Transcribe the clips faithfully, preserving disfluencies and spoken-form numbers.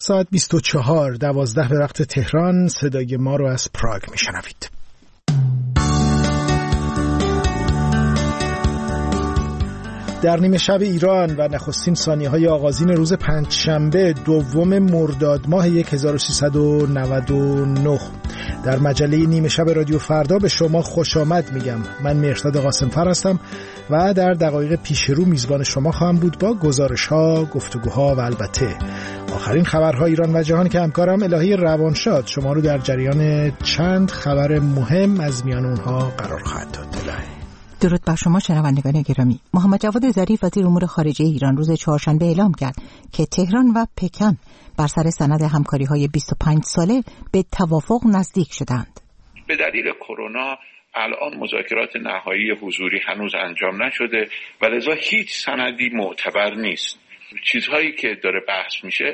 ساعت بیست و چهار دوازده به وقت تهران صدای ما رو از پراگ میشنوید. در نیمه شب ایران و نخستین ثانیه‌های آغازین روز پنجشنبه دوم مرداد ماه هزار و سیصد و نود و نه در مجله نیمه شب رادیو فردا به شما خوش آمد میگم. من مهرداد قاسم‌فر هستم و در دقایق پیش رو میزبان شما خواهم بود با گزارش‌ها، گفتگوها و البته آخرین خبرها ایران و جهان که همکارم الهی روانشاد شما رو در جریان چند خبر مهم از میان اونها قرار خواهد داد. درود بر شما شنوندگان گرامی. محمد جواد ظریف وزیر امور خارجه ایران روز چهارشنبه اعلام کرد که تهران و پکن بر سر سند همکاری‌های بیست و پنج ساله به توافق نزدیک شدند. به دلیل کرونا الان مذاکرات نهایی حضوری هنوز انجام نشده و لذا هیچ سندی معتبر نیست. چیزهایی که داره بحث میشه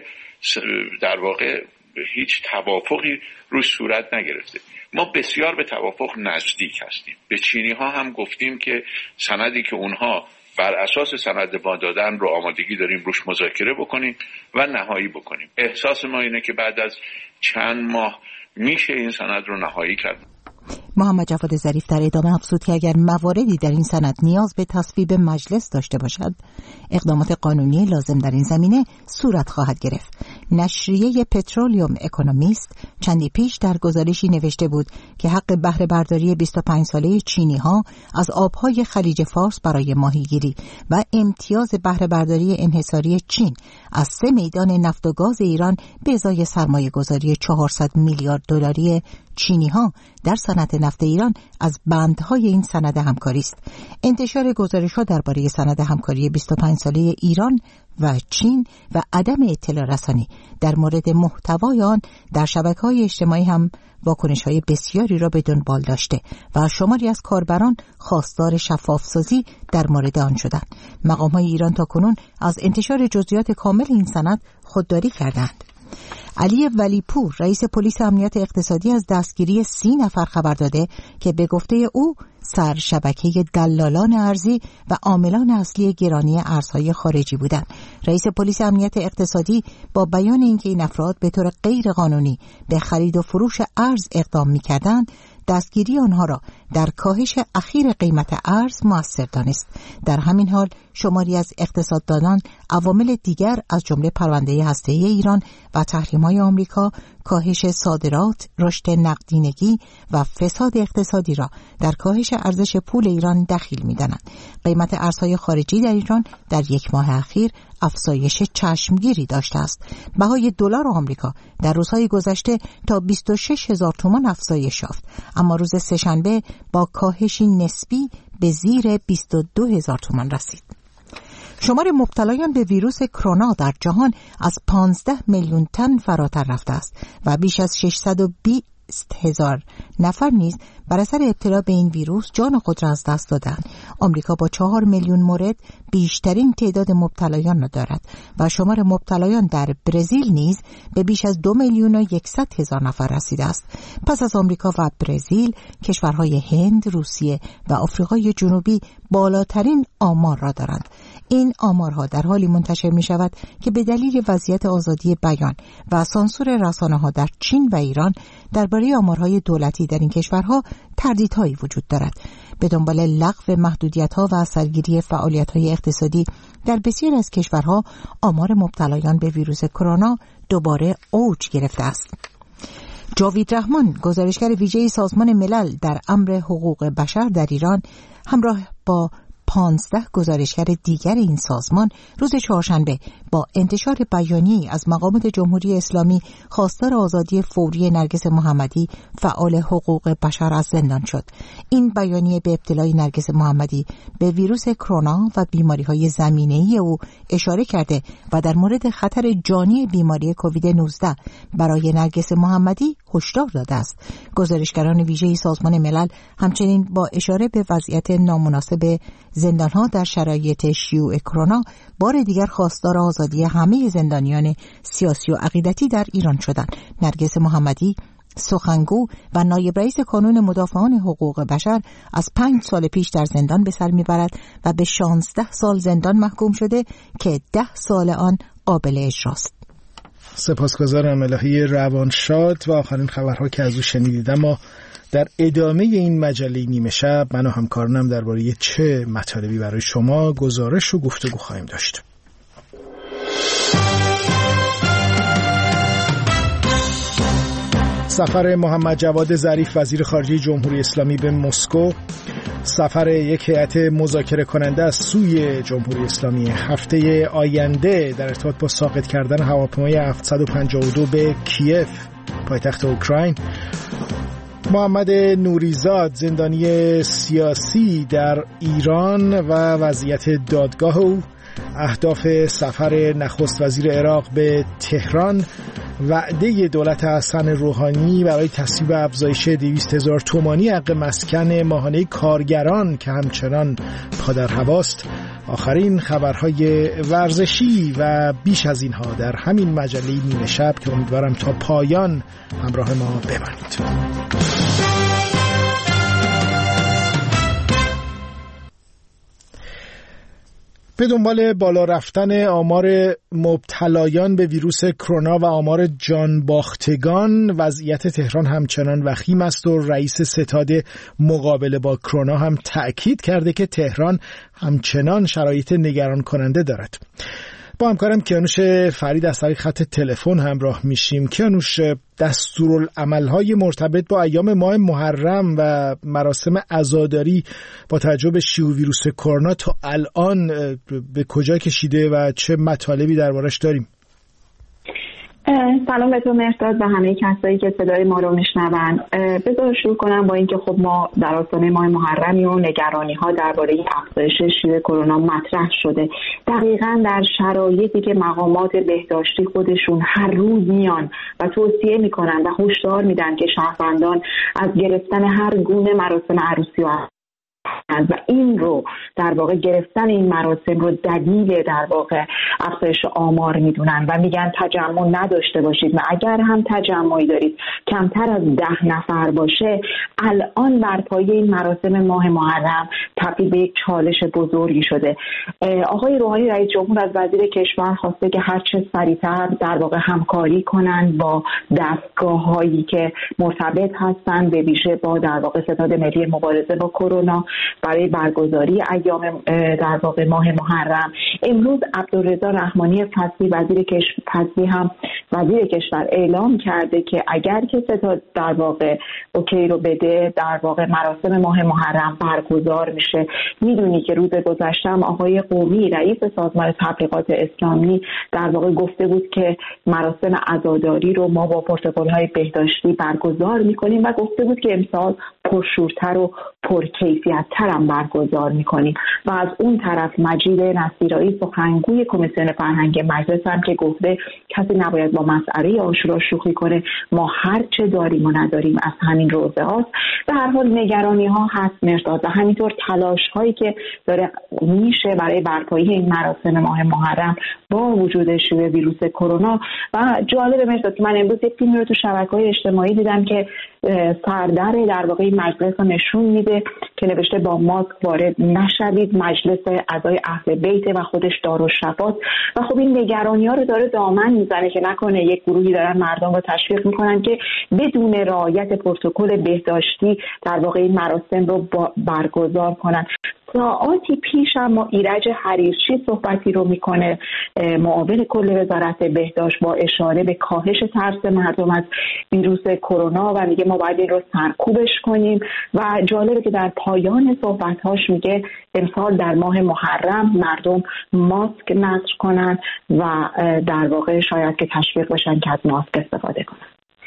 در واقع هیچ توافقی روش صورت نگرفته. ما بسیار به توافق نزدیک هستیم. به چینی ها هم گفتیم که سندی که اونها بر اساس سند ما دادن رو آمادگی داریم روش مذاکره بکنیم و نهایی بکنیم. احساس ما اینه که بعد از چند ماه میشه این سند رو نهایی کرد. محمد جواد ظریف در ادامه افزود که اگر مواردی در این سند نیاز به تصویب مجلس داشته باشد، اقدامات قانونی لازم در این زمینه صورت خواهد گرفت. نشریه پترولیوم اکونومیست چندی پیش در گزارشی نوشته بود که حق بهره برداری بیست و پنج ساله چینی ها از آبهای خلیج فارس برای ماهیگیری و امتیاز بهره برداری انحصاری چین از سه میدان نفت و گاز ایران به ازای سرمایه گذاری چهارصد میلیارد دلاری چینی ها در صنعت نفت ایران از بندهای این سند همکاری است. انتشار گزارش‌ها درباره سند همکاری بیست و پنج ساله ایران و چین و عدم اطلاع رسانی در مورد محتوای آن در شبکه‌های اجتماعی هم واکنش‌های بسیاری را به دنبال داشته و شماری از کاربران خواستار شفاف‌سازی در مورد آن شدند. مقام‌های ایران تاکنون از انتشار جزئیات کامل این سند خودداری کردند. علی ولیپور رئیس پلیس امنیت اقتصادی از دستگیری سی نفر خبر داده که به گفته او سر شبکه دلالان ارزی و عاملان اصلی گرانی ارزهای خارجی بودند. رئیس پلیس امنیت اقتصادی با بیان اینکه این افراد به طور غیر قانونی به خرید و فروش ارز اقدام می‌کردند، دستگیری آنها را در کاهش اخیر قیمت ارز مؤثر دانست. در همین حال شماری از اقتصاددانان عوامل دیگر از جمله پرونده هسته‌ای ایران و تحریم‌های آمریکا، کاهش صادرات، رشد نقدینگی و فساد اقتصادی را در کاهش ارزش پول ایران دخیل می‌دانند. قیمت ارزهای خارجی در ایران در یک ماه اخیر افزایش چشمگیری داشته است. بهای دلار آمریکا در روزهای گذشته تا بیست و شش هزار تومان افزایش یافت، اما روز سه‌شنبه با کاهشی نسبی به زیر بیست و دو هزار تومان رسید. شمار مبتلایان به ویروس کرونا در جهان از پانزده میلیون تن فراتر رفته است و بیش از ششصد و بیست هزار نفر نیز بر اثر ابتلا به این ویروس جان خود را از دست دادند. آمریکا با چهار میلیون مورد بیشترین تعداد مبتلایان را دارد و شمار مبتلایان در برزیل نیز به بیش از دو میلیون و یکصد هزار نفر رسیده است. پس از آمریکا و برزیل، کشورهای هند، روسیه و آفریقای جنوبی بالاترین آمار را دارند. این آمارها در حالی منتشر می شود که به دلیل وضعیت آزادی بیان و سانسور رسانه‌ها در چین و ایران درباره آمارهای دولتی در این کشورها تردیدهایی وجود دارد. به دنبال لغو محدودیت‌ها و اثرگیری فعالیت‌های اقتصادی در بسیاری از کشورها آمار مبتلایان به ویروس کرونا دوباره اوج گرفته است. جاوید رحمان، گزارشگر ویژه سازمان ملل در امر حقوق بشر در ایران، همراه با پانزده گزارشگر دیگر این سازمان روز چهارشنبه با انتشار بیانیه‌ای از مقامات جمهوری اسلامی خواستار آزادی فوری نرگس محمدی، فعال حقوق بشر، از زندان شد. این بیانیه به ابتلای نرگس محمدی به ویروس کرونا و بیماری‌های زمینه‌ای او اشاره کرده و در مورد خطر جانی بیماری کووید نوزده برای نرگس محمدی هشدار داده است. گزارشگران ویژه سازمان ملل همچنین با اشاره به وضعیت نامناسب زندان‌ها در شرایط شیوع کرونا بار دیگر خواستار آزادی همه زندانیان سیاسی و عقیدتی در ایران شدند. نرگس محمدی، سخنگو و نایب رئیس کانون مدافعان حقوق بشر، از پنج سال پیش در زندان به سر میبرد و به شانزده سال زندان محکوم شده که ده سال آن قابل اجراست. سپاسگزارم الهی روانشاد. و آخرین خبرها که از او شنیدید. اما در ادامه این مجله نیمه شب من و همکارانم درباره چه مطالبی برای شما گزارش و گفتگو خواهیم داشت. سفر محمد جواد ظریف وزیر خارجه جمهوری اسلامی به مسکو، سفر یک هیئت مذاکره کننده از سوی جمهوری اسلامی هفته آینده در ارتباط با ساقط کردن هواپیمای هفتصد و پنجاه و دو به کیف پایتخت اوکراین، محمد نوریزاد زندانی سیاسی در ایران و وضعیت دادگاه او، اهداف سفر نخست وزیر عراق به تهران، وعده دولت حسن روحانی برای تصویب افزایش دویست هزار تومانی حق مسکن ماهانه کارگران که همچنان پادر هواست، آخرین خبرهای ورزشی و بیش از اینها در همین مجله نیمه شب که امیدوارم تا پایان همراه ما بمانید. به دنبال بالا رفتن آمار مبتلایان به ویروس کرونا و آمار جان باختگان، وضعیت تهران همچنان وخیم است و رئیس ستاد مقابله با کرونا هم تأکید کرده که تهران همچنان شرایط نگران کننده دارد. با همکارم کیانوش فرید از طریق خط تلفن همراه میشیم. کیانوش، دستورالعمل‌های مرتبط با ایام ماه محرم و مراسم عزاداری با توجه به شیوع ویروس کرونا تا الان به کجا کشیده و چه مطالبی دربارش داریم؟ سلام به تو مهرداد و همه کسایی که صدای ما رو میشنون. بذار شروع کنم با اینکه خب ما در آستانه ماه محرمی و نگرانی ها درباره افزایش شیوع کرونا مطرح شده، دقیقاً در شرایطی که مقامات بهداشتی خودشون هر روز میان و توصیه میکنن و هشدار میدن که شهروندان از گرفتن هر گونه مراسم عروسی و و این رو در واقع گرفتن این مراسم رو دلیل در واقع افزایش آمار میدونن و میگن تجمع نداشته باشید و اگر هم تجمعی دارید کمتر از ده نفر باشه. الان بر پایه این مراسم ماه محرم تبدیل به یک چالش بزرگی شده. آقای روحانی رئیس جمهور از وزیر کشور خواسته که هر چه سریعتر در واقع همکاری کنند با دستگاه‌هایی که مرتبط هستند، به ویژه با در واقع ستاد ملی مبارزه با کرونا برای برگزاری ایام در واقع ماه محرم. امروز عبدالرضا رحمانی فصلی وزیر کشور هم وزیر کشور اعلام کرده که اگر که ستاد در واقع اوکی رو بده، در واقع مراسم ماه محرم برگزار میشه. میدونی که روز گذشته آقای قومی رئیس سازمان تبلیغات اسلامی در واقع گفته بود که مراسم عزاداری رو ما با پروتکل‌های بهداشتی برگزار میکنیم و گفته بود که امسال پرشورتر و پرکیفیت‌تر هم برگزار میکنیم. و از اون طرف مجید نصیرایی سخنگوی کمیسیون فرهنگ مجلس هم که گفته کسی نباید با مسئله عاشورا شوخی کنه، ما هر چه داریم و نداریم از همین روزه هاست. به هر حال نگرانی ها هست مرداد و همینطور تلاش هایی که داره میشه برای برپایی این مراسم ماه محرم با وجود شیوع ویروس کرونا. و جالب مرداد من امروز یک فیلم رو تو شبکه‌های اجتماعی دیدم که سردر در واقع مجلس رو نشون میده که نوشته با ماسک وارد نشوید، مجلس اعضای اهل بیت و خودش دارالشفاست. و خب این نگرانی ها رو داره دامن میزنه که نکنه یک گروهی دارن مردم رو تشویق میکنن که بدون رعایت پروتکل بهداشتی در واقع این مراسم رو برگزار کنن. ساعاتی پیش هم ما ایرج حریرچی صحبتی رو میکنه، معاون کل وزارت بهداشت، با اشاره به کاهش ترس مردم از ویروس کرونا و میگه ما باید این رو سرکوبش کنیم. و جالبه که در پایان صحبت‌هاش میگه امسال در ماه محرم مردم ماسک نصب کنن و در واقع شاید که تشویق بشن که از ماسک استفاده کنن.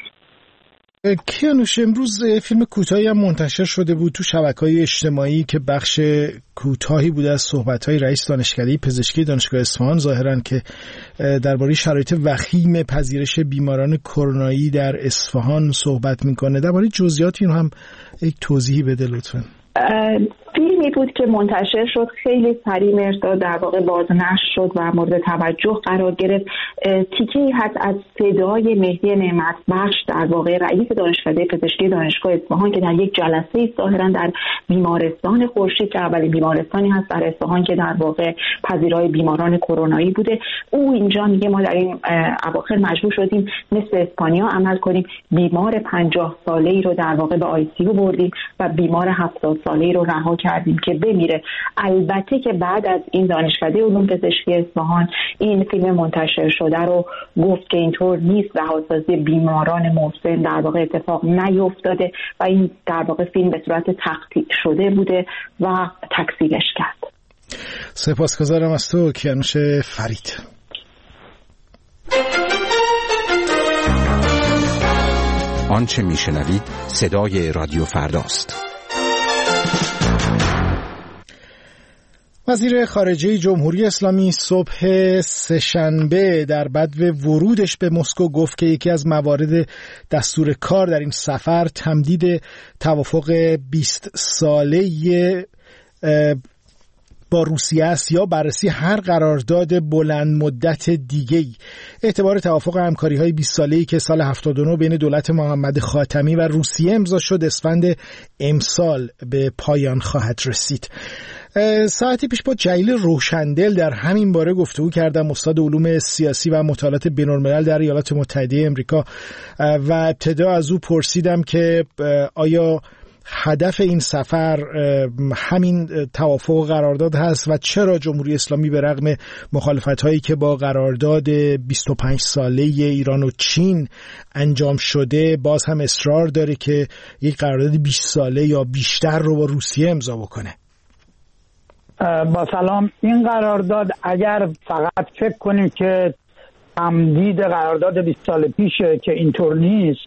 کیانوش، امروز فیلم کوتاهی هم منتشر شده بود تو شبکه‌های اجتماعی که بخش کوتاهی بوده از صحبت‌های رئیس دانشکده پزشکی دانشگاه اصفهان، ظاهراً که درباره شرایط وخیم پذیرش بیماران کرونایی در اصفهان صحبت می‌کنه. درباره جزئیات این هم یک توضیحی بده لطفاً. فیلمی بود که منتشر شد، خیلی سریع مرداد در واقع بازنشر شد و مورد توجه قرار گرفت. تیکه‌ای هست از صدای مهدی نعمت بخش، در واقع رئیس دانشکده پزشکی دانشگاه اصفهان، که در یک جلسه ظاهرا در بیمارستان خورشید که اولین بیمارستانی هست در اصفهان که در واقع پذیرای بیماران کرونایی بوده، او اینجا میگه ما در این اواخر مجبور شدیم مثل اسپانیا عمل کنیم، بیمار پنجاه ساله‌ای رو در واقع به آی سی یو بردیم و بیمار هفتاد ساله‌ای رو رها کردیم که بمیره. البته که بعد از این دانشکده علوم پزشکی اصفهان این فیلم منتشر شده رو گفت که اینطور نیست، رهاسازی بیماران مسن در واقع اتفاق نیفتاده و این در واقع فیلم به صورت تقطیع شده بوده و تکذیبش کرد. سپاسگزارم از تو کیانوش فرید. آنچه میشنوید صدای رادیو فرداست. وزیر خارجه جمهوری اسلامی صبح سه‌شنبه در بدو ورودش به مسکو گفت که یکی از موارد دستور کار در این سفر تمدید توافق بیست ساله با روسیه است یا بررسی هر قرارداد بلند مدت دیگه‌ای. اعتبار توافق همکاری‌های بیست ساله‌ای که سال هفتاد و نه بین دولت محمد خاتمی و روسیه امضا شد اسفند امسال به پایان خواهد رسید. ساعتی پیش با جلیل روشندل در همین باره گفتگو کردم، استاد علوم سیاسی و مطالعات بین‌الملل در ایالات متحده آمریکا، و ابتدا از او پرسیدم که آیا هدف این سفر همین توافق و قرارداد هست و چرا جمهوری اسلامی به رغم مخالفت‌هایی که با قرارداد بیست و پنج ساله ایران و چین انجام شده باز هم اصرار داره که یک قرارداد بیست ساله یا بیشتر رو با روسیه امضا بکنه. با سلام، این قرارداد اگر فقط فکر کنیم که تمدید قرارداد بیست سال پیشه که اینطور نیست،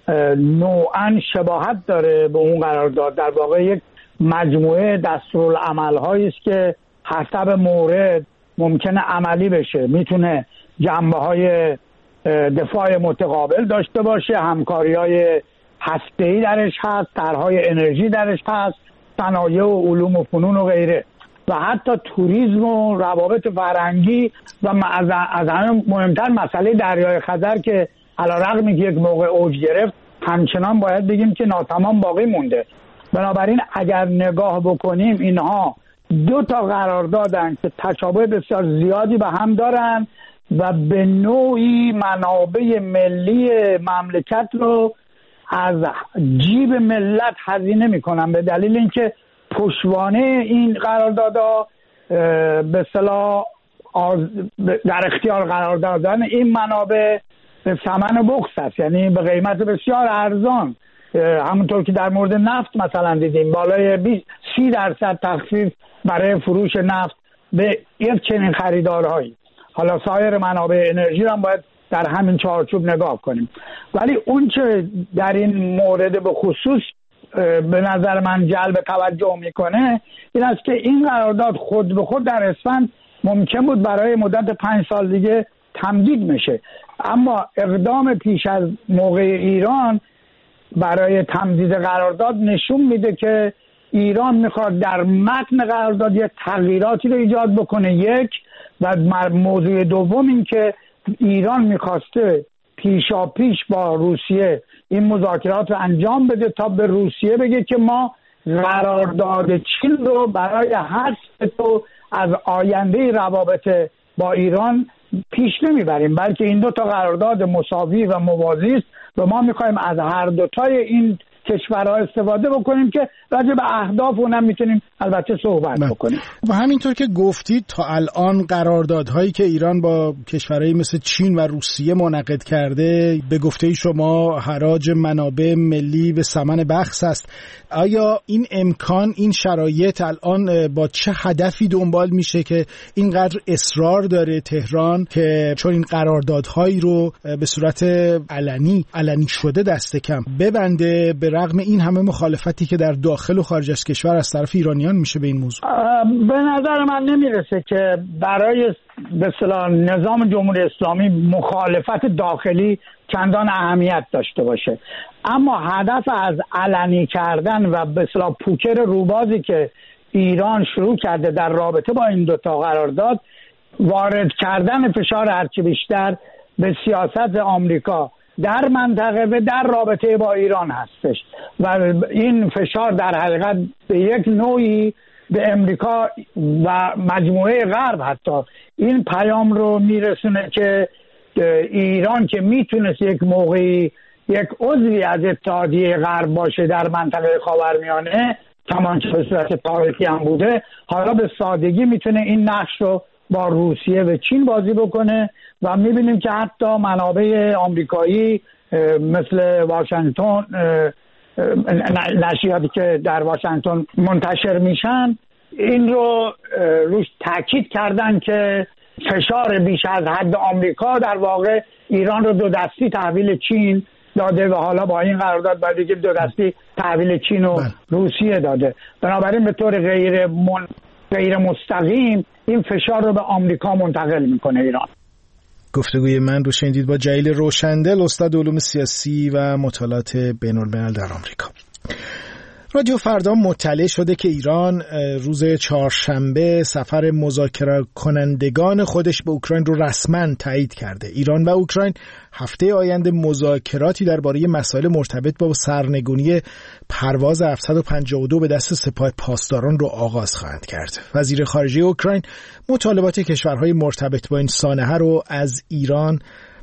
نوعاً شباهت داره به اون قرارداد. در واقع یک مجموعه دستورالعمل‌هایی است که حسب مورد ممکنه عملی بشه. میتونه جنبه‌های دفاع متقابل داشته باشه، همکاری‌های هسته‌ای درش هست، طرح‌های انرژی درش هست، صنایع و علوم و فنون و غیره، و حتی توریسم و روابط فرهنگی و از همه مهمتر مسئله دریای خزر که علیرغم که یک موقع اوج گرفت همچنان باید بگیم که ناتمام باقی مونده. بنابراین اگر نگاه بکنیم اینها دو تا قراردادن که تشابه بسیار زیادی به هم دارن و به نوعی منابع ملی مملکت رو از جیب ملت هزینه میکنن، به دلیل اینکه پشتوانه این قراردادها به اصطلاح در اختیار قرار دادن این منابع ثمن بخس است، یعنی به قیمت بسیار ارزان. همونطور که در مورد نفت مثلا دیدیم بالای بیست سی درصد تخفیف برای فروش نفت به یک چنین خریدارهایی. حالا سایر منابع انرژی هم باید در همین چارچوب نگاه کنیم. ولی اون چه در این مورد به خصوص به نظر من جلب توجه میکنه این است که این قرارداد خود به خود در اسفند ممکن بود برای مدت پنج سال دیگه تمدید میشه، اما اقدام پیش از موقع ایران برای تمدید قرارداد نشون میده که ایران میخواد در متن قرارداد یک تغییراتی رو ایجاد بکنه. یک و موضوع دوم این که ایران میخواسته پیشا پیش با روسیه این مذاکرات رو انجام بده تا به روسیه بگه که ما قرارداد چین رو برای حذف تو از آینده روابط با ایران پیش نمیبریم، بلکه این دو تا قرارداد مساوی و موازی است و ما میخوایم از هر دو تای این کشورها استفاده بکنیم که راجع به اهداف اونم میتونیم البته صحبت بکنیم. و همینطور که گفتید تا الان قراردادهایی که ایران با کشورهایی مثل چین و روسیه منعقد کرده به گفته شما حراج منابع ملی به ثمن بخس است. آیا این امکان، این شرایط الان با چه هدفی دنبال میشه که اینقدر اصرار داره تهران که چون این قراردادهایی رو به صورت علنی علنی شده دست کم ببنده به رغم این همه مخالفتی که در داخل و خارج از کشور از طرف ایرانیان میشه به این موضوع؟ به نظر من نمیرسه که برای به اصطلاح نظام جمهوری اسلامی مخالفت داخلی چندان اهمیت داشته باشه، اما هدف از علنی کردن و به اصطلاح پوکر روبازی که ایران شروع کرده در رابطه با این دوتا قرارداد، وارد کردن فشار هرچی بیشتر به سیاست آمریکا در منطقه و در رابطه با ایران هستش و این فشار در حقیقت به یک نوعی به امریکا و مجموعه غرب حتی این پیام رو میرسونه که ایران که میتونست یک موقعی یک عضوی از اتحادیه غرب باشه در منطقه خاورمیانه، کمان که به صورت تاریخی هم بوده، حالا به سادگی میتونه این نقش رو با روسیه و چین بازی بکنه و میبینیم که حتی منابع آمریکایی مثل واشنگتن، نشریاتی که در واشنگتن منتشر میشن این رو روش تاکید کردن که فشار بیش از حد آمریکا در واقع ایران رو دو دستی تحویل چین داده و حالا با این قرارداد باید دیگه دو دستی تحویل چین و روسیه داده. بنابراین به طور غیر من... غیر مستقیم این فشار رو به آمریکا منتقل میکنه ایران. گفتگوی من رو شنیدید با جلیل روشندل، استاد علوم سیاسی و مطالعات بین‌الملل در آمریکا. رادیو فردا مطلع شده که ایران روز چهارشنبه سفر مذاکره کنندگان خودش به اوکراین رو رسما تایید کرده. ایران و اوکراین هفته آینده مذاکراتی درباره مسائل مرتبط با سرنگونی پرواز هفتصد و پنجاه و دو به دست سپاه پاسداران رو آغاز خواهند کرد. وزیر خارجه اوکراین مطالبات کشورهای مرتبط با این سانحه رو از ایران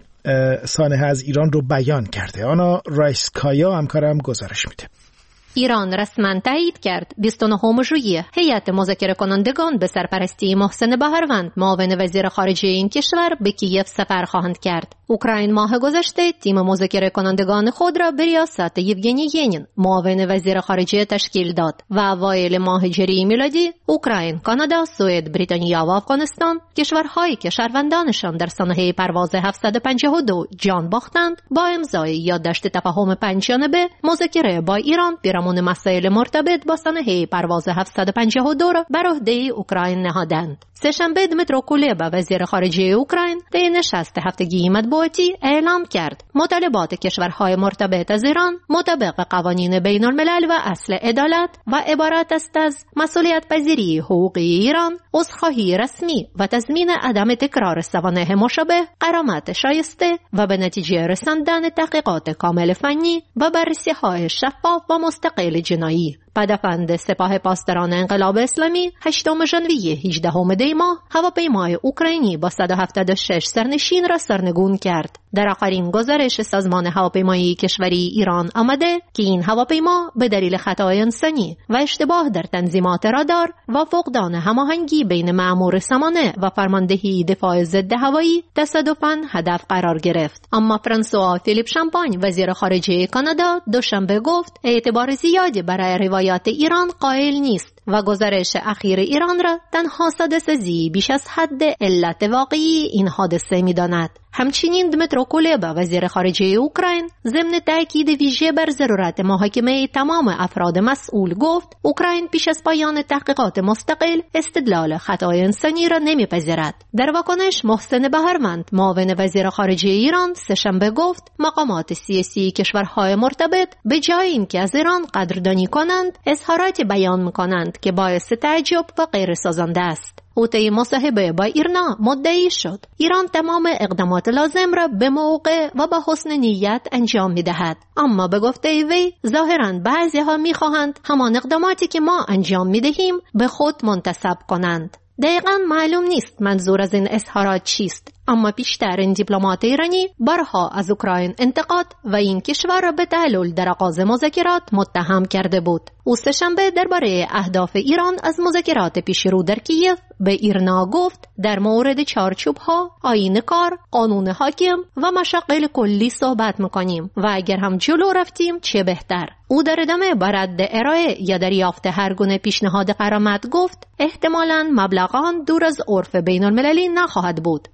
سانحه از ایران رو بیان کرده. آنا رایسکایا همکارم گزارش میده. ایران رسما تایید کرد بیست و نهم ژوئیه هیئت مذاکره کنندگان به سرپرستی محسن بهروند معاون وزیر خارجه این کشور به کیف سفر خواهند کرد. اوکراین ماه گذشته تیم مذاکره کنندگان خود را به ریاست یوگنی ینین معاون وزیر خارجه تشکیل داد و اوایل ماه جری میلادی اوکراین، کانادا، سوئد، بریتانیا و افغانستان، کشورهایی که شهروندانشان در سانحه پرواز هفتصد و پنجاه و دو جان باختند، با امضای یادداشت تفاهم پنج‌جانبه مذاکره با ایران پیرامون مسائل مرتبط با سانحه پرواز هفتصد و پنجاه و دو را بر عهده اوکراین نهادند. سه‌شنبه دمیترو کولبا وزیر خارجه اوکراین در نشست هفتگی مطبوعاتی اعلام کرد مطالبات کشورهای مرتبط از ایران مطابق قوانین بین الملل و اصل عدالت و عبارت است از مسئولیت پذیری حقوقی ایران، عذرخواهی رسمی و تضمین عدم تکرار سوانح مشابه، غرامت شایسته و به نتیجه رساندن تحقیقات کامل فنی و بررسی‌های شفاف و مستقل جنایی. پدافند سپاه پاسداران انقلاب اسلامی هشتم ژانویه هجدهم دی ماه هواپیمای اوکراینی با صد و هفتاد و شش سرنشین را سرنگون کرد. در آخرین گزارش سازمان هواپیمایی کشوری ایران آمده که این هواپیما به دلیل خطای انسانی و اشتباه در تنظیمات رادار و فقدان هماهنگی بین مأمور سامانه و فرماندهی دفاع ضد هوایی تصادفاً هدف قرار گرفت. اما فرانسوا فیلیپ شامپاین وزیر خارجه کانادا دوشنبه گفت اعتبار زیادی برای روایات ایران قائل نیست و گزارش اخیر ایران را تنها ساده‌سازی بیش از حد علت واقعی این حادثه می‌داند. همچنین دمیترو کولبا وزیر خارجه اوکراین ضمن تاکید ویژه بر ضرورت محاکمه تمام افراد مسئول گفت اوکراین پیش از پایان تحقیقات مستقل استدلال خطای انسانی را نمیپذیرد. در واکنش محسن بهروند معاون وزیر خارجه ایران سه‌شنبه گفت مقامات سیاسی کشورهای مرتبط به جای اینکه از ایران قدردانی کنند اظهارات بیان می‌کنند که باعث تعجب و غیر سازنده است. او طی مصاحبه با ایرنا مدعی شد ایران تمام اقدامات لازم را به موقع و با حسن نیت انجام می‌دهد، اما به گفته وی ظاهراً بعضی‌ها می‌خواهند همان اقداماتی که ما انجام می‌دهیم به خود منتسب کنند. دقیقاً معلوم نیست منظور از این اظهارات چیست، اما بیشترین دیپلمات ایرانی بارها از اوکراین انتقاد و این کشور را به تعلل در آغاز مذاکرات متهم کرده بود. او سه‌شنبه درباره اهداف ایران از مذاکرات پیشرو در کیف به ایرنا گفت در مورد چارچوب‌ها، آیین کار، قانون حاکم و مشاغل کلی صحبت می‌کنیم و اگر هم جلو رفتیم چه بهتر. او در ادامه با رد ارائه یا دریافت هر گونه پیشنهاد غرامت گفت احتمالاً مبلغ آن دور از عرف بین‌المللی نخواهد بود و به هر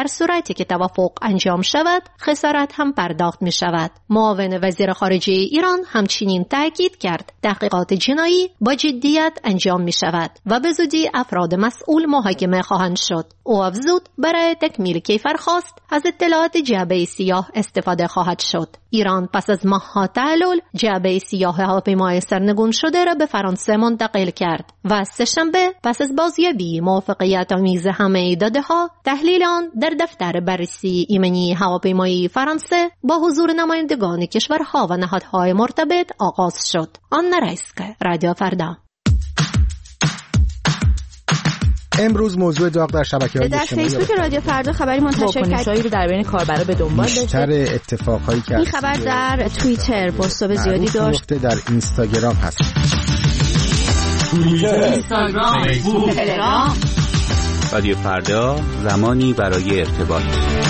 در صورتی که توافق انجام شود خسارت هم پرداخت می شود. معاون وزیر خارجه ایران همچنین تاکید کرد تحقیقات جنایی با جدیت انجام می شود و به زودی افراد مسئول محاکمه خواهند شد. او افزود برای تکمیل کیفرخواست از اطلاعات جعبه سیاه استفاده خواهد شد. ایران پس از ماه‌ها تعلل جعبه سیاه هواپیمای سرنگون شده را به فرانسه منتقل کرد و سه‌شنبه پس از بازیابی موافقت آمیز همه داده‌ها تحلیل آن در دفتر بررسی ایمنی هواپیمایی فرانسه با حضور نمایندگان کشورها و نهادهای مرتبط آغاز شد. آن نرایسک رادیو فردا. امروز موضوع داغ در شبکه‌های در فیسبوک رادیو فردا خبری منتشر کرد رو در بین کاربرا به دنبال داشته. بیشتر اتفاقایی که این خبر در توییتر پست‌های زیادی داشت. در اینستاگرام هست. اینستاگرام، فیسبوک، تلگرام. رادیو فردا، زمانی برای ارتباط.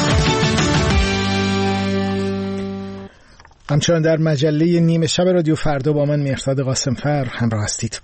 همچنان در مجله نیمه شب رادیو فردا با من مهرداد قاسمفر همراه هستید.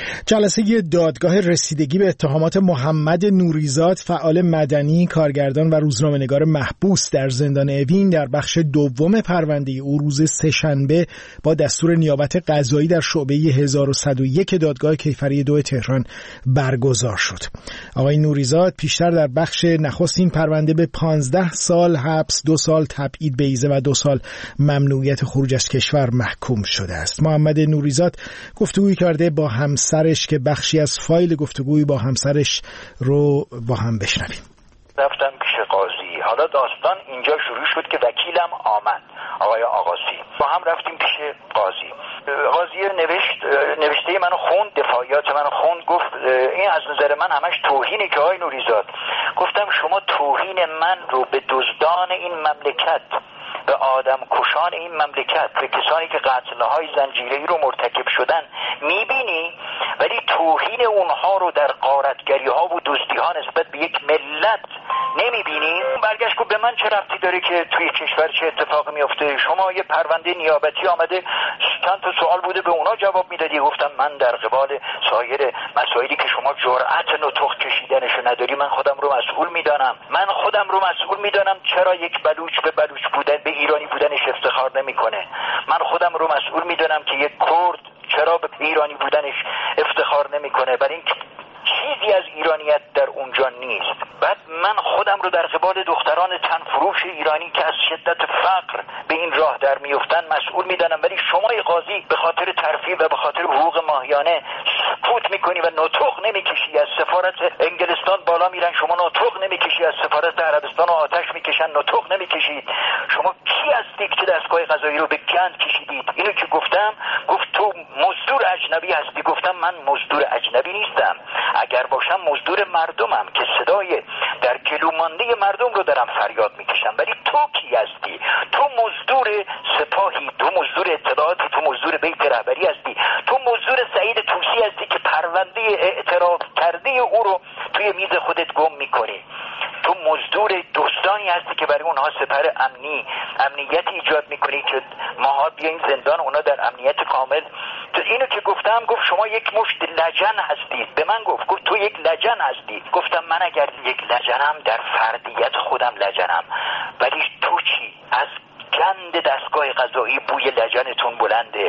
جلسه دادگاه رسیدگی به اتهامات محمد نوریزاد فعال مدنی، کارگردان و روزنامه‌نگار محبوس در زندان اوین در بخش دوم پرونده او روز سه‌شنبه با دستور نیابت قضایی در شعبه هزار و صد و یک دادگاه کیفری دو تهران برگزار شد. آقای نوریزاد پیشتر در بخش نخست این پرونده به پانزده سال حبس، دو سال تبعید به ایزه و دو سال ممنوعیت خروج از کشور محکوم شده است. محمد نوریزاد گفتگویی کرده با همسرش که بخشی از فایل گفتگویی با همسرش رو با هم بشنویم. رفتم پیش قاضی. حالا داستان اینجا شروع شد که وکیلم آمد، آقای آقاسی. با هم رفتیم پیش قاضی. قاضی نوشت نوشته منو خوند، دفاعیات منو خوند، گفت این از نظر من همش توهینه که آقای نوریزاد. گفتم شما توهین من رو به دزدان این مملکت، به آدم کشان این مملکت، به کسانی که قتل‌های زنجیره‌ای رو مرتکب شدن میبینی، ولی توهین اونها رو در غارتگری‌ها و دزدی‌ها نسبت به یک ملت نمیبینی؟ برگشت گفت به من چه ربطی داره که توی کشور چه اتفاقی میفته؟ شما یه پرونده نیابتی آمده، چند تا سوال بوده به اونا جواب میدادی. گفتم من در قبال سایر مسائلی که شما جرأت نطق کشیدنشو نداری، من خودم رو مسئول میدانم. من خودم رو مسئول میدانم چرا یک بلوچ به بلوچ بودن، به ایرانی بودنش افتخار نمیکنه. من خودم رو مسئول میدانم که یک کرد چرا به ایرانی بودنش افتخار نمیکنه، برای اینکه چیزی از ایرانیت در اونجا نیست. بعد من خودم رو در قبال دختران تنفروش ایرانی که از شدت فقر به این راه در میفتن مسئول میدانم، ولی شما قاضی به خاطر ترفیع و به خاطر حقوق ماهیانه سکوت میکنی و نطق نمیکشی. از سفارت انگلستان بالا میرن، شما نطق نمیکشی. از سفارت عربستان و آتش میکشن، نطق نمیکشید. شما کی هستید که دستگاه قضایی رو به گند کشیدید؟ اینو که گفتم، گفت تو مزدور اجنبی هستی. گفتم من مزدور اجنبی نیستم. اگر باشم مزدور مردمم که صدای در گلو مانده مردم رو دارم فریاد میکشم. ولی تو کی هستی؟ تو مزدور سپاهی، تو مزدور اطلاعاتی، تو مزدور بیت رهبری هستی، تو مزدور سعید طوسی هستی که پرونده اعتراف کرده او رو توی میز خودت گم میکنی. تو مزدور دوستانی هستی که برای اونها سپر امنی امنیت ایجاد میکنی که ماها بیاین زندان، اونا در امنیت کامل. تو اینو که گفتم، گفت شما یک مشت لجن هستید. به من گفت گفت تو یک لجن هستی. گفتم من اگر یک لجنم در فردیت خودم لجنم، ولی تو چی؟ از گند دستگاه قضایی بوی لجنتون بلنده.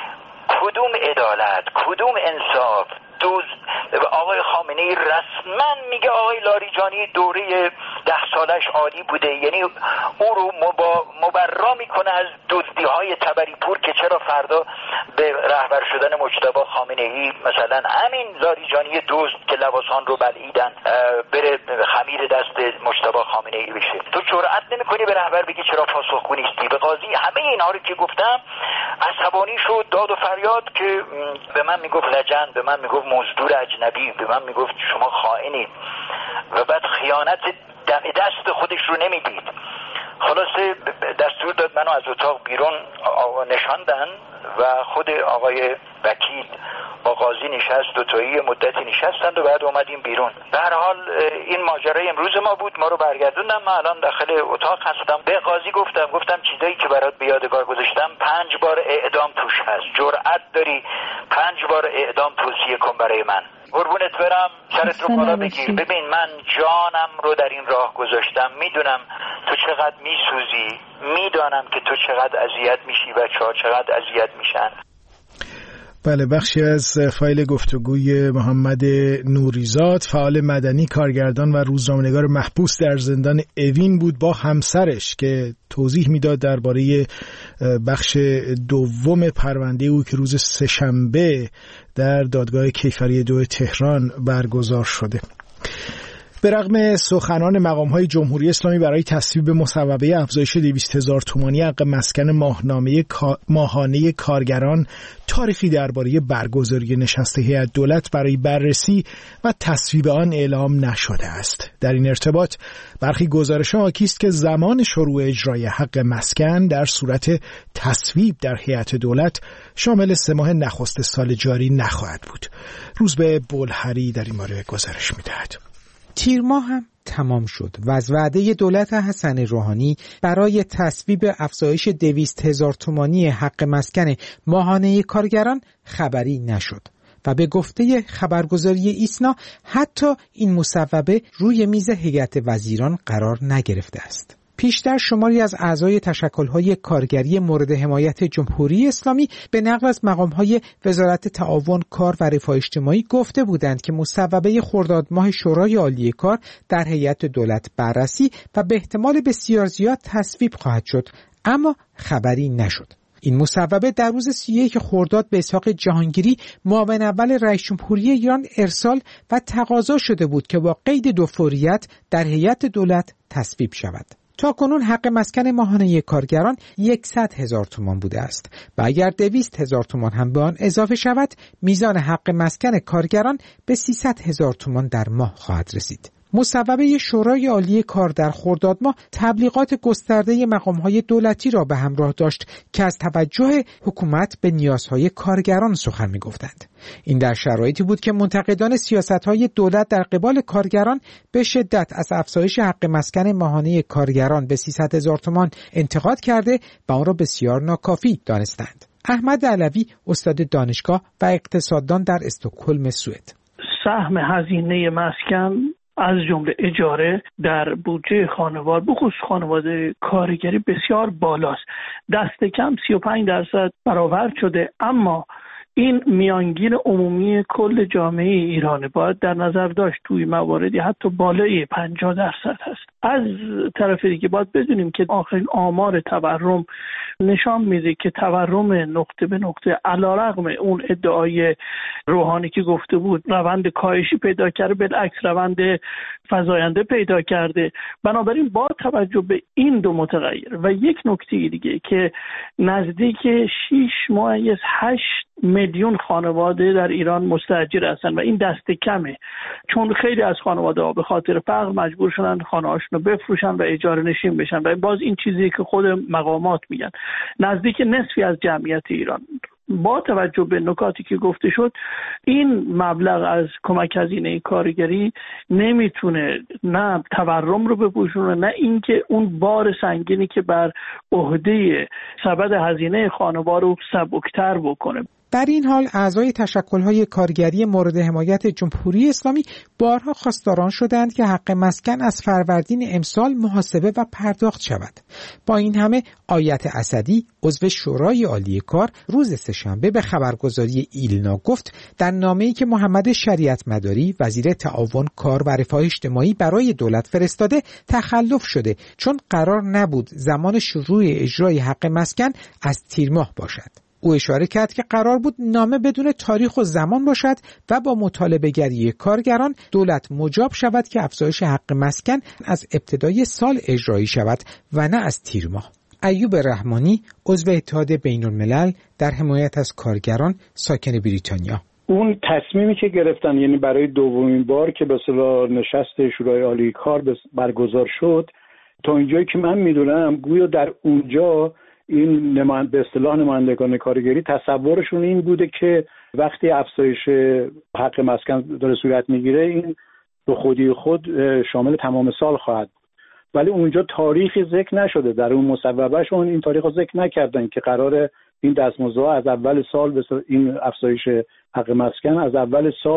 کدوم عدالت، کدوم انصاف؟ دوز آقای خامنه‌ای رسما میگه آقای لاریجانی دوره ده سالش عالی بوده، یعنی او رو مبرا میکنه از دزدی‌های تبریپور که چرا فردا به رهبر شدن مجتبی خامنه‌ای مثلا همین لاریجانی دزد که لواسان رو بلعیدن بره خمیر دست مجتبی خامنه‌ای بشه. تو جرئت نمیکنی به رهبر بگی چرا پاسخگو نیستی؟ به قاضی همه اینها رو که گفتم عصبانی شد، داد و فریاد که به من میگفت لجن، به من میگفت مزدور اجنبی، به من میگفت شما خائنید و بعد خیانت دم دست خودش رو نمیدید. خلاصه دستور داد منو از اتاق بیرون نشاندن و خود آقای وکیل با قاضی نشست، دو تایی مدتی نشستند و بعد اومدیم بیرون. به هر حال این ماجرای امروز ما بود، ما رو برگردوندن. من الان داخل اتاق هستم. به قاضی گفتم گفتم چیزایی که برات به یادگار گذاشتم پنج بار اعدام توش هست. جرأت داری پنج بار اعدام توصیه کن برای من؟ قربونت برم، سرت رو بالا بگیر. ببین من جانم رو در این راه گذاشتم، میدونم تو چقدر میسوزی، میدانم که تو چقدر اذیت میشی، بچه‌ها چقدر اذیت میشن. بله، بخشی از فایل گفتگوی محمد نوریزاد، فعال مدنی، کارگردان و روزنامه‌نگار محبوس در زندان اوین بود، با همسرش که توضیح میداد درباره بخش دوم پرونده او که روز سه‌شنبه در دادگاه کیفری دو تهران برگزار شده. به رغم سخنان مقام‌های جمهوری اسلامی برای تصویب مصوبه افزایش دویست هزار تومانی حق مسکن ماهنامه ماهانه کارگران، تاریخی درباره برگزاری نشست هیئت دولت برای بررسی و تصویب آن اعلام نشده است. در این ارتباط برخی گزارش‌ها حاکی است که زمان شروع اجرای حق مسکن در صورت تصویب در هیئت دولت شامل سه ماه نخست سال جاری نخواهد بود. روزبه بلحری در این باره گزارش می‌دهد. تیر ماه هم تمام شد و از وعده دولت حسن روحانی برای تصویب افزایش دویست هزار تومانی حق مسکن ماهانه کارگران خبری نشد و به گفته خبرگزاری ایسنا حتی این مصوبه روی میز هیئت وزیران قرار نگرفته است. پیشتر شماری از اعضای تشکل‌های کارگری مورد حمایت جمهوری اسلامی به نقل از مقام‌های وزارت تعاون، کار و رفاه اجتماعی گفته بودند که مصوبه خرداد ماه شورای عالی کار در هیئت دولت بررسی و به احتمال بسیار زیاد تصویب خواهد شد، اما خبری نشد. این مصوبه در روز سی و یک خرداد به اسحاق جهانگیری معاون اول رئیس جمهوری ایران ارسال و تقاضا شده بود که با قید دو فوریت در هیئت دولت تصویب شود. تا کنون حق مسکن ماهانه کارگران صد هزار تومان بوده است و اگر دویست هزار تومان هم به آن اضافه شود میزان حق مسکن کارگران به سیصد هزار تومان در ماه خواهد رسید. مصوبه شورای عالی کار در خرداد ماه تبلیغات گسترده مقام‌های دولتی را به همراه داشت که از توجه حکومت به نیازهای کارگران سخن می‌گفتند. این در شرایطی بود که منتقدان سیاست‌های دولت در قبال کارگران به شدت از افزایش حق مسکن ماهانه کارگران به سیصد هزار تومان انتقاد کرده و آن را بسیار ناکافی دانستند. احمد علوی، استاد دانشگاه و اقتصاددان در استکهلم، سوئد: سهم هزینه مسکن از جمله اجاره در بودجه خانوار، بخصوص خانواده کارگری، بسیار بالاست. دست کم سی و پنج درصد برآورد شده، اما این میانگین عمومی کل جامعه ایران باید در نظر داشت. توی مواردی حتی بالای پنجاه درصد هست. از طرف دیگه باید بدونیم که آخرین آمار تورم نشان میده که تورم نقطه به نقطه علیرغم اون ادعای روحانی که گفته بود روند کاهشی پیدا کرده، بالعکس روند فزاینده پیدا کرده. بنابراین با توجه به این دو متغیر و یک نکته دیگه که نزدیک شش ممیز هشت میلیون خانواده در ایران مستاجر هستند و این دست کمه، چون خیلی از خانواده ها به خاطر فقر مجبور شدن خانه هاشون رو بفروشن و اجاره نشین بشن و باز این چیزی که خود مقامات میگن نزدیک نصفی از جمعیت ایران. با توجه به نکاتی که گفته شد این مبلغ از کمک هزینه کارگری نمیتونه نه تورم رو بپوشونه نه اینکه اون بار سنگینی که بر عهده سبد هزینه خانوار رو سبکتر بکنه. در این حال اعضای تشکل‌های کارگری مورد حمایت جمهوری اسلامی بارها خواستاران شدند که حق مسکن از فروردین امسال محاسبه و پرداخت شود. با این همه آیت اسدی، عضو شورای عالی کار، روز سه‌شنبه به خبرگزاری ایلنا گفت در نامه‌ای که محمد شریعت مداری وزیر تعاون، کار و رفاه اجتماعی برای دولت فرستاده تخلف شده، چون قرار نبود زمان شروع اجرای حق مسکن از تیر ماه باشد. او اشاره کرد که قرار بود نامه بدون تاریخ و زمان باشد و با مطالبه گری کارگران دولت مجاب شود که افزایش حق مسکن از ابتدای سال اجرایی شود و نه از تیر ماه. ایوب رحمانی، عضو اتحاد بین الملل در حمایت از کارگران، ساکن بریتانیا: اون تصمیمی که گرفتن، یعنی برای دومین بار که به اصطلاح نشست شورای عالی کار برگزار شد، تا اینجایی که من میدونم گویا در اونجا این نماینده به اصطلاح نمایندگان کارگری تصورشون این بوده که وقتی افزایش حق مسکن داره صورت میگیره این به خودی خود شامل تمام سال خواهد. ولی اونجا تاریخی ذکر نشده، در اون مصوبهشون این تاریخ رو ذکر نکردن که قراره این دستمزدها از اول سال به این افزایش حق مسکن از اول سال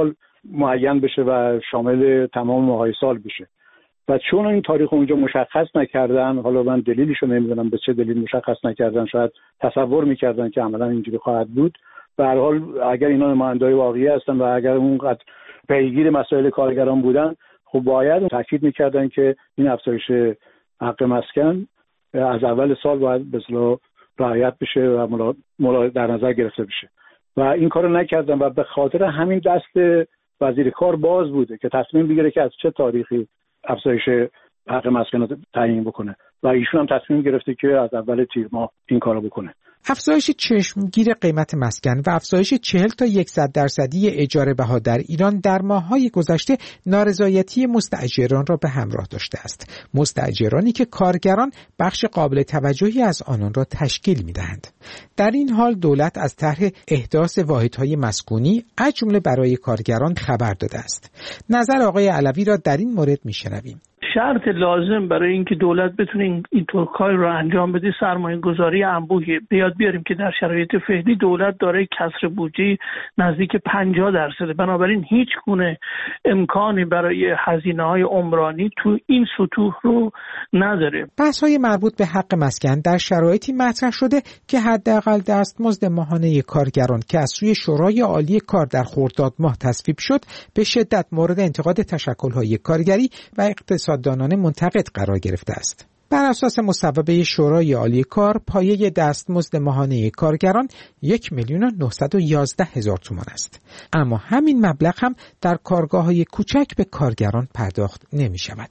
معین بشه و شامل تمام ماهای سال بشه. و چون این تاریخ اونجا مشخص نکردن، حالا من دلیلشو نمیدونم به چه دلیل مشخص نکردن، شاید تصور میکردن که عملا اینجوری خواهد بود. به هر حال اگر اینا نماینده‌های واقعی هستن و اگر اونقدر پیگیر مسائل کارگران بودن، خب باید تاکید میکردن که این افزایش حق مسکن از اول سال باید به اصطلاح رعایت بشه و ملا در نظر گرفته بشه و این کارو نکردن و به خاطر همین دست وزیر کار باز بوده که تصمیم بگیره که از چه تاریخی افزایش حق مسکن رو تعیین بکنه و ایشون هم تصمیم گرفته که از اول تیر ماه این کارو بکنه. افزایش چشمگیر قیمت مسکن و افزایش چهل تا صد درصدی اجاره بها در ایران در ماه‌های گذشته نارضایتی مستاجران را به همراه داشته است. مستاجرانی که کارگران بخش قابل توجهی از آنان را تشکیل می‌دهند. در این حال دولت از طرح احداث واحدهای مسکونی از جمله برای کارگران خبر داده است. نظر آقای علوی را در این مورد می‌شنویم. شرط لازم برای اینکه دولت بتونه اینطور کار رو انجام بده سرمایه گذاری انبوهی. بیاد بیاریم که در شرایط فعلی دولت داره کسر بودجه نزدیک پنجاه درصده، بنابراین هیچ گونه امکانی برای هزینه‌های عمرانی تو این سطوح رو نداره. بحث‌های مربوط به حق مسکن در شرایطی مطرح شده که حداقل دستمزد ماهانه کارگران که از سوی شورای عالی کار در خرداد ماه تصویب شد به شدت مورد انتقاد تشکل‌های کارگری و اقتصاددانان منتقد قرار گرفته است. بر اساس مصوبه شورای عالی کار پایه دستمزد ماهانه کارگران یک میلیون و نهصد و یازده هزار تومان است. اما همین مبلغ هم در کارگاه‌های کوچک به کارگران پرداخت نمی شود.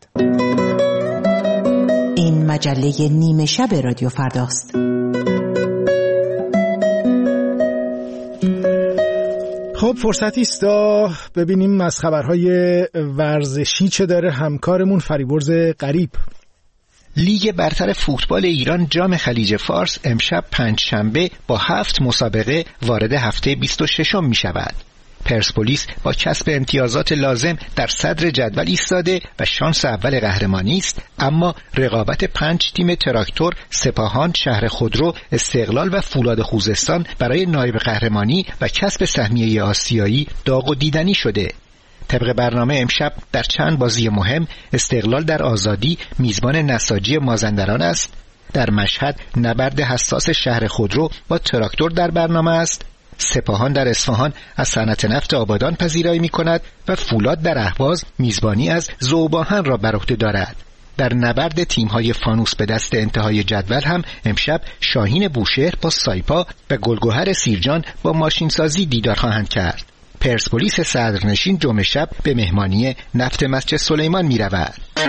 این مجله نیمه شب رادیو فرداست. خب فرصتی است ببینیم از خبرهای ورزشی چه داره همکارمون فریبرز غریب. لیگ برتر فوتبال ایران جام خلیج فارس امشب پنجشنبه با هفت مسابقه وارد هفته بیست و ششم می شود. پرسپولیس با کسب امتیازات لازم در صدر جدول ایستاده و شانس اول قهرمانی است، اما رقابت پنج تیم تراکتور، سپاهان، شهر خودرو، استقلال و فولاد خوزستان برای نایب قهرمانی و کسب سهمیه آسیایی داغ و دیدنی شده. طبق برنامه امشب در چند بازی مهم استقلال در آزادی میزبان نساجی مازندران است، در مشهد نبرد حساس شهر خودرو با تراکتور در برنامه است، سپاهان در اصفهان از صنعت نفت آبادان پذیرایی می‌کند و فولاد در اهواز میزبانی از ذوباهن را بر عهده دارد. در نبرد تیم‌های فانوس به دست انتهای جدول هم امشب شاهین بوشهر با سایپا و گلگهر سیرجان با ماشینسازی دیدار خواهند کرد. پرسپولیس صدرنشین جمعه شب به مهمانی نفت مسجد سلیمان می‌رود.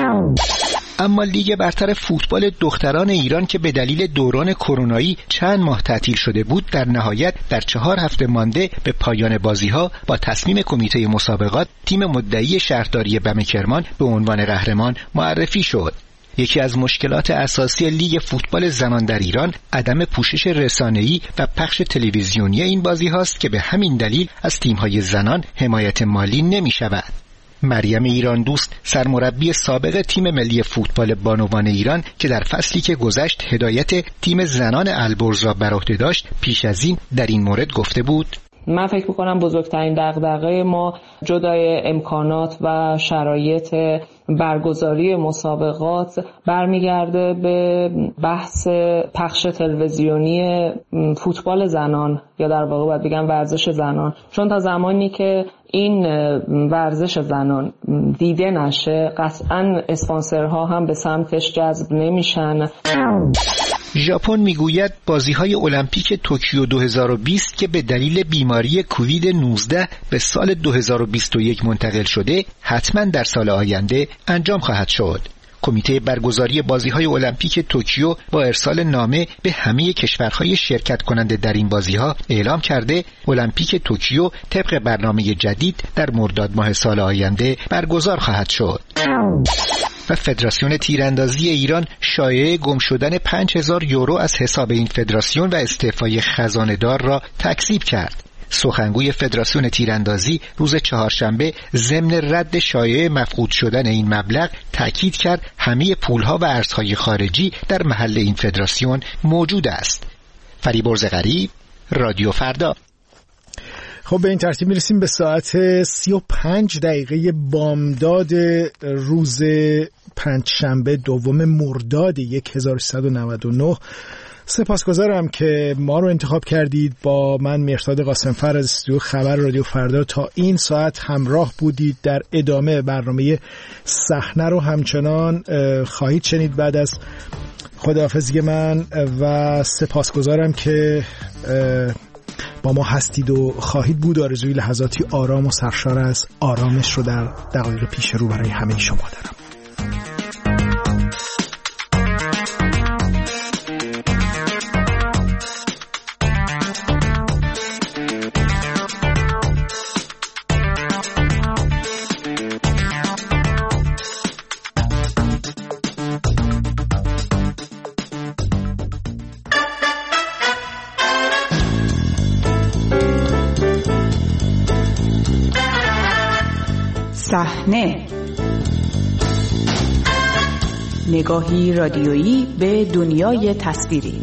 اما لیگ برتر فوتبال دختران ایران که به دلیل دوران کرونایی چند ماه تعطیل شده بود در نهایت در چهار هفته مانده به پایان بازی‌ها با تصمیم کمیته مسابقات تیم مدعی شهرداری بم کرمان به عنوان قهرمان معرفی شد. یکی از مشکلات اساسی لیگ فوتبال زنان در ایران عدم پوشش رسانه‌ای و پخش تلویزیونی این بازی هاست که به همین دلیل از تیم‌های زنان حمایت مالی نمی‌شود. مریم ایران دوست سرمربی سابق تیم ملی فوتبال بانوان ایران که در فصلی که گذشت هدایت تیم زنان البرز را بر عهده داشت پیش از این در این مورد گفته بود: من فکر می‌کنم بزرگترین دغدغه ما جدای امکانات و شرایط برگزاری مسابقات برمیگرده به بحث پخش تلویزیونی فوتبال زنان یا در واقع باید بگم ورزش زنان، چون تا زمانی که این ورزش زنان دیده نشه قطعاً اسپانسرها هم به سمتش جذب نمیشن. ژاپن میگوید بازی‌های المپیک توکیو دو هزار و بیست که به دلیل بیماری کووید نوزده به سال دو هزار و بیست و یک منتقل شده حتما در سال آینده انجام خواهد شد. کمیته برگزاری بازی‌های المپیک توکیو با ارسال نامه به همه کشورهای شرکت کننده در این بازی‌ها اعلام کرده المپیک توکیو طبق برنامه جدید در مرداد ماه سال آینده برگزار خواهد شد. و فدراسیون تیراندازی ایران شایعه گم شدن پنج هزار یورو از حساب این فدراسیون و استعفای خزانه‌دار را تکذیب کرد. سخنگوی فدراسیون تیراندازی روز چهارشنبه ضمن رد شایعه مفقود شدن این مبلغ تاکید کرد همه پولها و ارزهای خارجی در محل این فدراسیون موجود است. فریبرز غریب، رادیو فردا. خب به این ترتیب میرسیم به ساعت سی و پنج دقیقه بامداد روز پنجشنبه دوم مرداد هزار و سیصد و نود و نه. سپاسگزارم که ما رو انتخاب کردید. با من مهرداد قاسمفر از استودیو خبر رادیو فردا تا این ساعت همراه بودید. در ادامه برنامه صحنه رو همچنان خواهید شنید بعد از خداحافظی من و سپاسگزارم که با ما هستید و خواهید بود. آرزوی لحظاتی آرام و سرشار از آرامش رو در دقایق پیش رو برای همه شما دارم. صحنه، نگاهی رادیویی به دنیای تصویری.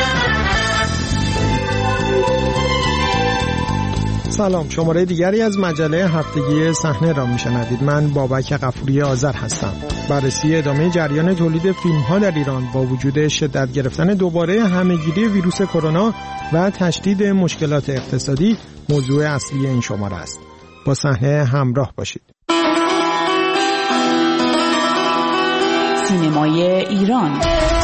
سلام، شماره دیگری از مجله هفتگی صحنه را میشنوید. من بابک غفوری آذر هستم. بررسی ادامه جریان تولید فیلم ها در ایران با وجود شدت گرفتن دوباره همهگیری ویروس کرونا و تشدید مشکلات اقتصادی موضوع اصلی این شماره است. با صحنه همراه باشید. سینمای ایران.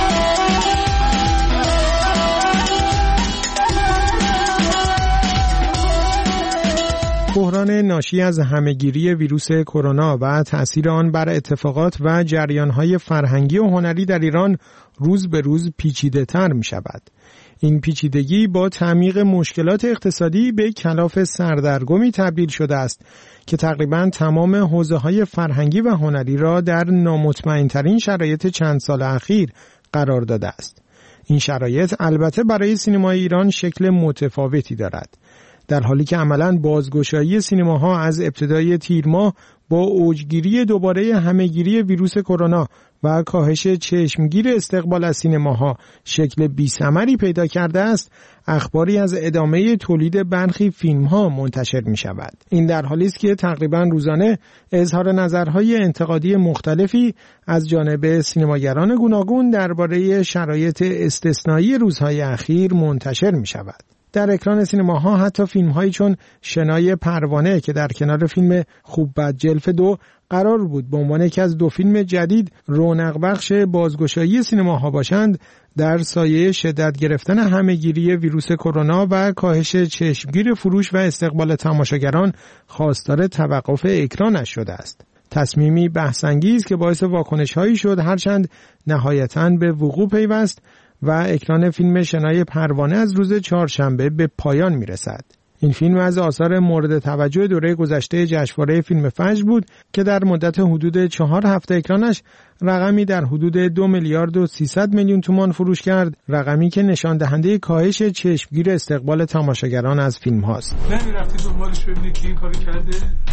بحران ناشی از همهگیری ویروس کرونا و تأثیر آن بر اتفاقات و جریان‌های فرهنگی و هنری در ایران روز به روز پیچیده‌تر می‌شود. این پیچیدگی با تعمیق مشکلات اقتصادی به کلاف سردرگمی تبدیل شده است که تقریباً تمام حوزه‌های فرهنگی و هنری را در نامطمئن‌ترین شرایط چند سال اخیر قرار داده است. این شرایط البته برای سینمای ایران شکل متفاوتی دارد، در حالی که عملاً بازگشایی سینماها از ابتدای تیر ماه با اوجگیری دوباره همهگیری ویروس کرونا و کاهش چشمگیر استقبال از سینماها شکل بی‌ثمری پیدا کرده است. اخباری از ادامه تولید برخی فیلم‌ها منتشر می‌شود. این در حالی است که تقریباً روزانه اظهار نظرهای انتقادی مختلفی از جانب سینماگران گوناگون درباره شرایط استثنایی روزهای اخیر منتشر می‌شود. در اکران سینماها حتی فیلم‌هایی چون شنای پروانه که در کنار فیلم خوب بد جلف دو قرار بود به عنوان یکی از دو فیلم جدید رونق بخش بازگشایی سینماها باشند، در سایه شدت گرفتن همهگیری ویروس کرونا و کاهش چشمگیر فروش و استقبال تماشاگران خواستار توقف اکرانش شده است. تصمیمی بحث‌انگیز که باعث واکنش‌هایی شد، هرچند نهایتاً به وقوع پیوست و اکران فیلم شنای پروانه از روز چهارشنبه به پایان میرسد. این فیلم از آثار مورد توجه دوره گذشته جشنواره فیلم فجر بود که در مدت حدود چهار هفته اکرانش رقمی در حدود دو میلیارد و سیصد میلیون تومان فروش کرد، رقمی که نشان دهنده کاهش چشمگیر استقبال تماشاگران از فیلم هاست. نمی‌رفتی دنبالش ببینی کی این کارو کرده؟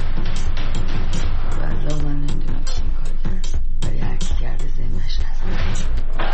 والله من نمی‌دونم کی این کارو کرده. ولی هر کی کرده ذمه‌اش هست.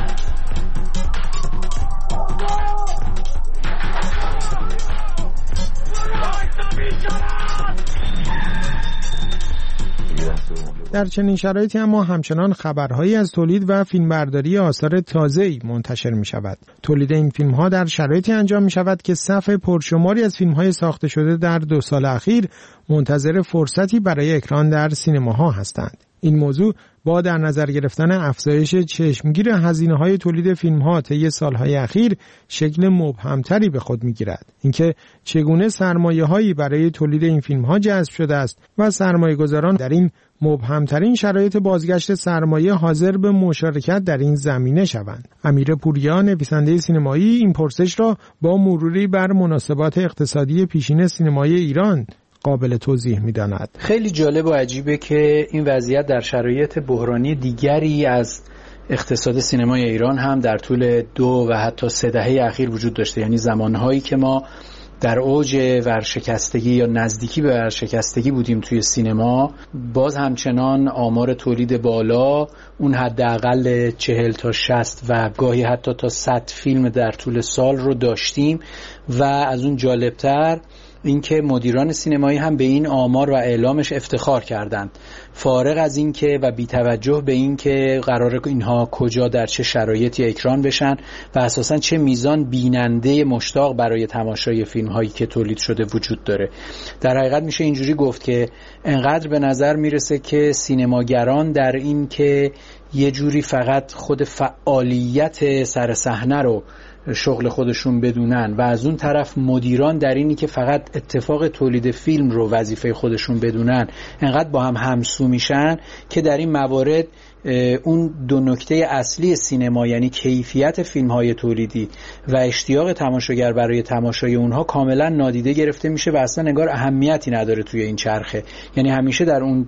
در چنین شرایطی اما همچنان خبرهایی از تولید و فیلمبرداری آثار تازه‌ای منتشر می شود. تولید این فیلم ها در شرایطی انجام می شود که صف پرشماری از فیلم های ساخته شده در دو سال اخیر منتظر فرصتی برای اکران در سینماها هستند. این موضوع با در نظر گرفتن افزایش چشمگیر هزینه‌های تولید فیلم‌ها طی سال‌های اخیر شکل مبهم‌تری به خود می‌گیرد. اینکه چگونه سرمایه‌هایی برای تولید این فیلم‌ها جذب شده است و سرمایه‌گذاران در این مبهم‌ترین شرایط بازگشت سرمایه حاضر به مشارکت در این زمینه شوند. امیر پوریا، نویسنده سینمایی، این پرسش را با مروری بر مناسبات اقتصادی پیشین سینمای ایران قابل توضیح می‌داند. خیلی جالب و عجیبه که این وضعیت در شرایط بحرانی دیگری از اقتصاد سینمای ایران هم در طول دو و حتی سه دهه اخیر وجود داشته. یعنی زمانهایی که ما در اوج ورشکستگی یا نزدیکی به ورشکستگی بودیم توی سینما، باز همچنان آمار تولید بالا، اون حداقل چهل تا شصت و گاهی حتی تا صد فیلم در طول سال رو داشتیم و از اون جالبتر اینکه مدیران سینمایی هم به این آمار و اعلامش افتخار کردند، فارغ از اینکه و بی توجه به اینکه قراره اینها کجا در چه شرایطی اکران بشن و اساساً چه میزان بیننده مشتاق برای تماشای فیلم هایی که تولید شده وجود داره. در حقیقت میشه اینجوری گفت که انقدر به نظر میرسه که سینماگران در این که یه جوری فقط خود فعالیت سر صحنه رو شغل خودشون بدونن و از اون طرف مدیران در اینی که فقط اتفاق تولید فیلم رو وظیفه خودشون بدونن، انقدر با هم همسو میشن که در این موارد اون دو نکته اصلی سینما، یعنی کیفیت فیلم‌های تولیدی و اشتیاق تماشاگر برای تماشای اونها، کاملا نادیده گرفته میشه و اصلا انگار اهمیتی نداره توی این چرخه. یعنی همیشه در اون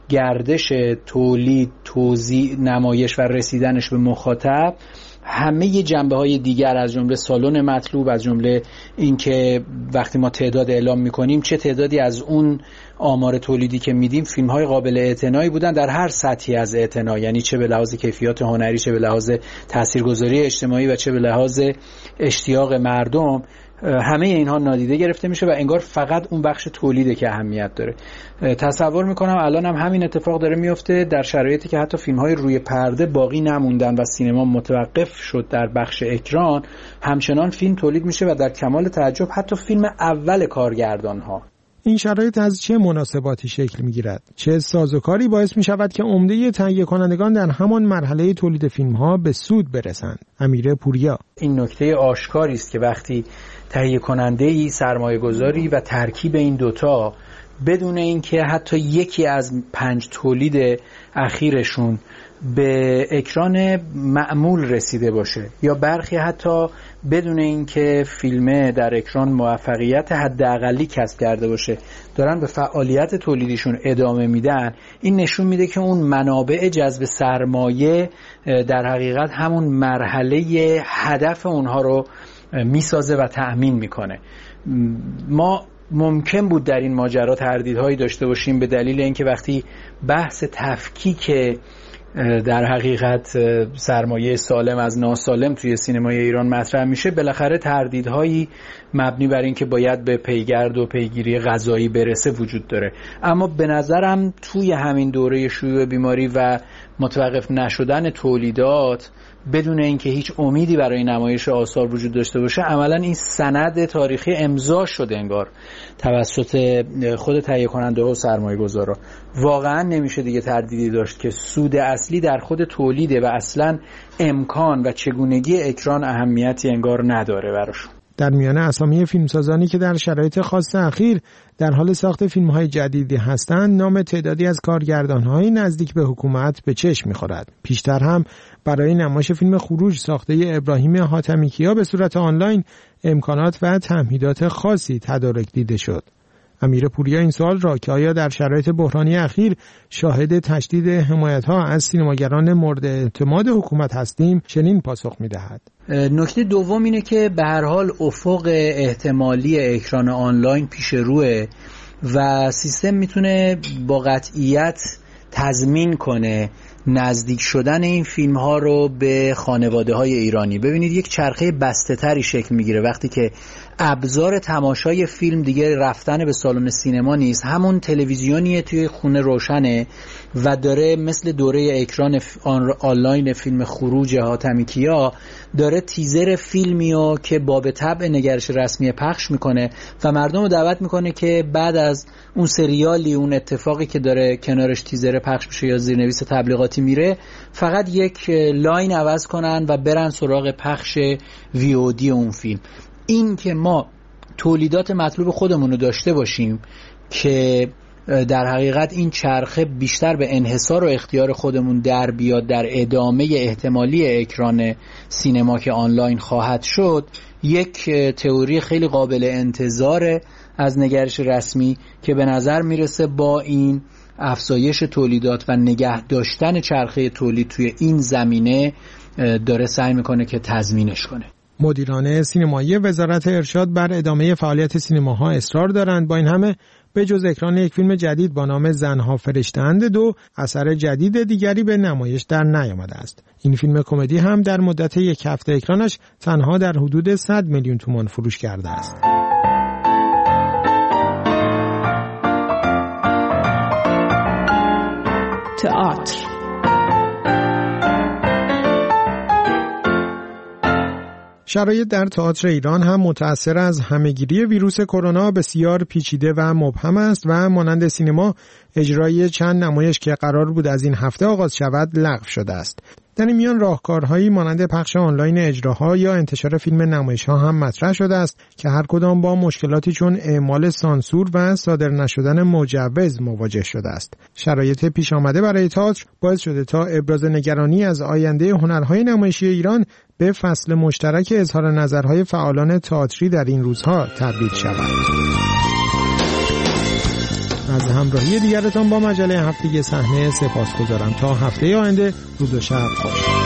گردش تولید، توزیع، نمایش و رسیدنش به مخاطب همه ی جنبه‌های دیگر از جمله سالن مطلوب، از جمله اینکه وقتی ما تعداد اعلام می‌کنیم چه تعدادی از اون آمار تولیدی که میدیم فیلم‌های قابل اعتنایی بودن در هر سطحی از اعتنا، یعنی چه به لحاظ کیفیت هنری، چه به لحاظ تاثیرگذاری اجتماعی و چه به لحاظ اشتیاق مردم، همه اینها نادیده گرفته میشه و انگار فقط اون بخش تولیده که اهمیت داره. تصور میکنم الان هم همین اتفاق داره میفته در شرایطی که حتی فیلم‌های روی پرده باقی نموندن و سینما متوقف شد در بخش اکران، همچنان فیلم تولید میشه و در کمال تعجب حتی فیلم اول کارگردان‌ها. این شرایط از چه مناسباتی شکل میگیرد؟ چه سازوکاری باعث می شود که عمده تهیه کنندگان در همان مرحله تولید فیلم ها به سود برسند؟ امیر پوریا: این نکته آشکاری است که وقتی تهیه کننده ای، سرمایه گذاری و ترکیب این دوتا بدون اینکه حتی یکی از پنج تولید اخیرشون به اکران معمول رسیده باشه یا برخی حتی بدون اینکه فیلمه در اکران موفقیت حداقلی کسب کرده باشه دارن به فعالیت تولیدیشون ادامه میدن، این نشون میده که اون منابع جذب سرمایه در حقیقت همون مرحله هدف اونها رو میسازه و تأمین میکنه. ما ممکن بود در این ماجرا تردیدهایی داشته باشیم به دلیل اینکه وقتی بحث تفکیک در حقیقت سرمایه سالم از ناسالم توی سینمای ایران مطرح میشه، بالاخره تردیدهایی مبنی بر این که باید به پیگرد و پیگیری غذایی برسه وجود داره. اما به نظرم توی همین دوره شیوع بیماری و متوقف نشدن تولیدات بدون اینکه هیچ امیدی برای نمایش آثار وجود داشته باشه، عملا این سند تاریخی امضا شده انگار توسط خود تهیه کننده و سرمایه گذارا. واقعا نمیشه دیگه تردیدی داشت که سود اصلی در خود تولیده و اصلا امکان و چگونگی اکران اهمیتی انگار نداره براشون. در میان اسامی فیلمسازانی که در شرایط خاص اخیر در حال ساخت فیلم‌های جدیدی هستند، نام تعدادی از کارگردان‌های نزدیک به حکومت به چشم می‌خورد. پیشتر هم برای نمایش فیلم خروج ساخته ابراهیم حاتمیکیا به صورت آنلاین امکانات و تمهیدات خاصی تدارک دیده شد. امیر پوریا این سوال را که آیا در شرایط بحرانی اخیر شاهد تشدید حمایت‌ها از سینماگران مورد اعتماد حکومت هستیم چنین پاسخ می‌دهد. نکته دوم اینه که به هر حال افق احتمالی اکران آنلاین پیش روه و سیستم میتونه با قطعیت تضمین کنه نزدیک شدن این فیلم ها رو به خانواده های ایرانی. ببینید یک چرخه بسته تری شکل میگیره وقتی که ابزار تماشای فیلم دیگه رفتن به سالن سینما نیست، همون تلویزیونیه توی خونه روشنه و داره مثل دوره اکران آنلاین فیلم خروج حاتمیکیا داره تیزر فیلمیو که باب طبع نگرش رسمی پخش میکنه و مردم رو دعوت میکنه که بعد از اون سریالی، اون اتفاقی که داره کنارش تیزر پخش میشه یا زیرنویس تبلیغاتی میره، فقط یک لاین عوض کنن و برن سراغ پخش وی او دی اون فیلم. این که ما تولیدات مطلوب خودمون رو داشته باشیم که در حقیقت این چرخه بیشتر به انحصار و اختیار خودمون در بیاد در ادامه احتمالی اکران سینما که آنلاین خواهد شد، یک تئوری خیلی قابل انتظاره از نگرش رسمی که به نظر میرسه با این افزایش تولیدات و نگه داشتن چرخه تولید توی این زمینه داره سعی میکنه که تضمینش کنه. مدیران سینمایی وزارت ارشاد بر ادامه فعالیت سینماها اصرار دارند. با این همه به جز اکران یک فیلم جدید با نام زنها فرشته‌اند دو، اثر جدید دیگری به نمایش در نیامده است. این فیلم کمدی هم در مدت یک هفته اکرانش تنها در حدود صد میلیون تومان فروش کرده است. تئاتر. شرایط در تئاتر ایران هم متأثر از همهگیری ویروس کرونا بسیار پیچیده و مبهم است و مانند سینما اجرای چند نمایش که قرار بود از این هفته آغاز شود لغو شده است. در این میان راهکارهایی مانند پخش آنلاین اجراها یا انتشار فیلم نمایش‌ها هم مطرح شده است که هر کدام با مشکلاتی چون اعمال سانسور و صادر نشدن مجوز مواجه شده است. شرایط پیش آمده برای تئاتر باعث شده تا ابراز نگرانی از آینده هنرهای نمایشی ایران به فصل مشترک اظهار نظرهای فعالان تئاتری در این روزها تبدیل شود. از همراهی دیگرتان با مجله هفتگی صحنه سپاسگزارم. تا هفته آینده روز و شب خوش.